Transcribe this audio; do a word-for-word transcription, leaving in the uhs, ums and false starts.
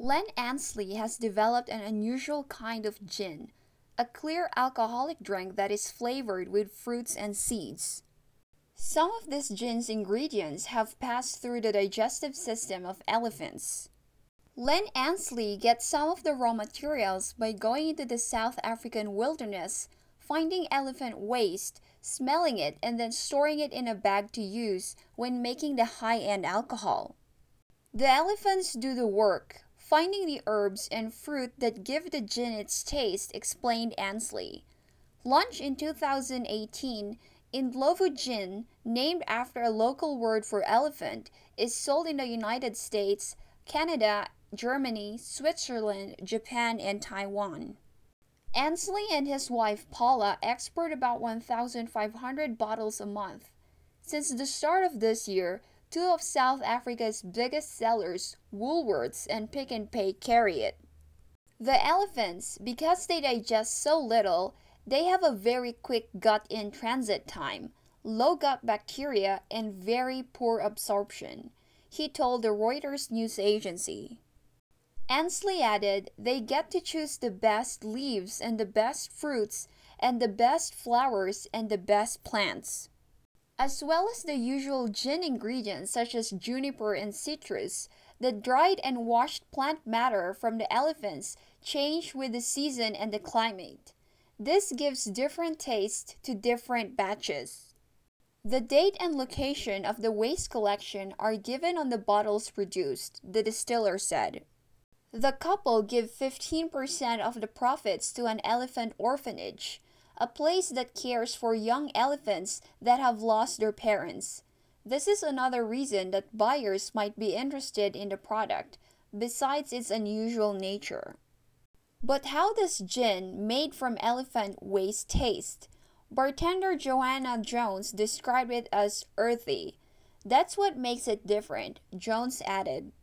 Len Ansley has developed an unusual kind of gin, a clear alcoholic drink that is flavored with fruits and seeds. Some of this gin's ingredients have passed through the digestive system of elephants. Len Ansley gets some of the raw materials by going into the South African wilderness, finding elephant waste, smelling it, and then storing it in a bag to use when making the high-end alcohol. The elephants do the work, finding the herbs and fruit that give the gin its taste, explained Ansley. Launched in two thousand eighteen, Indlovu Gin, named after a local word for elephant, is sold in the United States, Canada, Germany, Switzerland, Japan, and Taiwan. Ansley and his wife Paula export about one thousand five hundred bottles a month. Since the start of this year, two of South Africa's biggest sellers, Woolworths and Pick n Pay, carry it. The elephants, because they digest so little, they have a very quick gut-in transit time, low gut bacteria, and very poor absorption, he told the Reuters news agency. Ansley added they get to choose the best leaves and the best fruits and the best flowers and the best plants. As well as the usual gin ingredients such as juniper and citrus, the dried and washed plant matter from the elephants change with the season and the climate. This gives different taste to different batches. The date and location of the waste collection are given on the bottles produced, the distiller said. The couple give fifteen percent of the profits to an elephant orphanage, a place that cares for young elephants that have lost their parents. This is another reason that buyers might be interested in the product, besides its unusual nature. But how does gin made from elephant waste taste? Bartender Joanna Jones described it as earthy. That's what makes it different, Jones added.